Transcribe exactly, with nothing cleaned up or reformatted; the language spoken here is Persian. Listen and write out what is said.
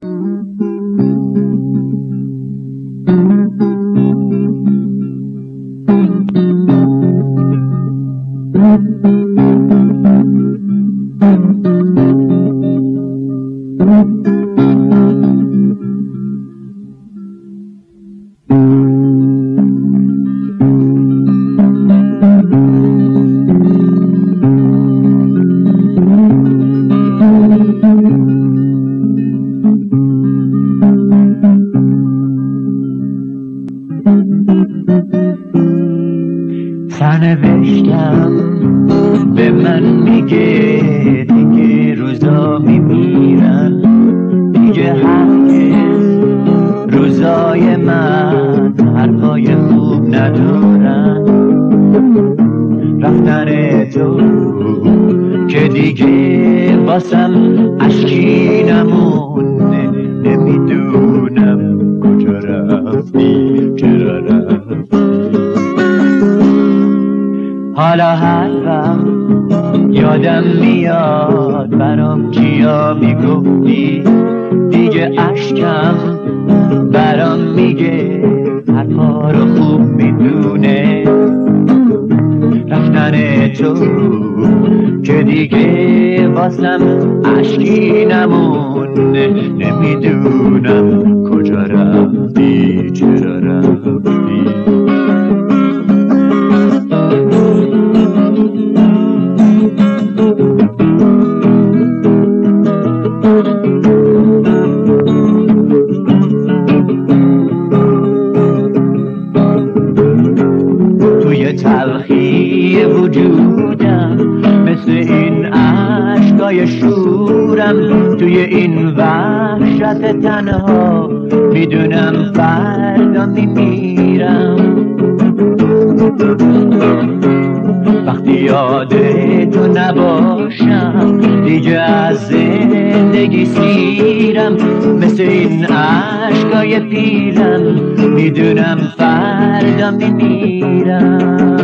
سرنوشتم به من میگه دیگه روزا میمیرن، دیگه هرگز روزای من حرفای خوب ندارن. رفتن تو که دیگه واسم اشکی نمونه، نمیدونم کجا رفتی، چرا رفتی. حالا هر وقت یادم میاد برام چیا میگفتی، دیگه اشکم برام میگه حرفا رو خوب میدونه. رفتن تو که دیگه واسم اشکی نمونه، نمیدونم کجا رفتی، چرا رفتی. تلخی وجودم مثل این عشقای شورم، توی این وحشت تنها میدونم فردا میمیرم. وقتی یاد تو نباشم دیگه از زندگی سیرم، مثل این عشقای پیرم میدونم فردا میمیرم.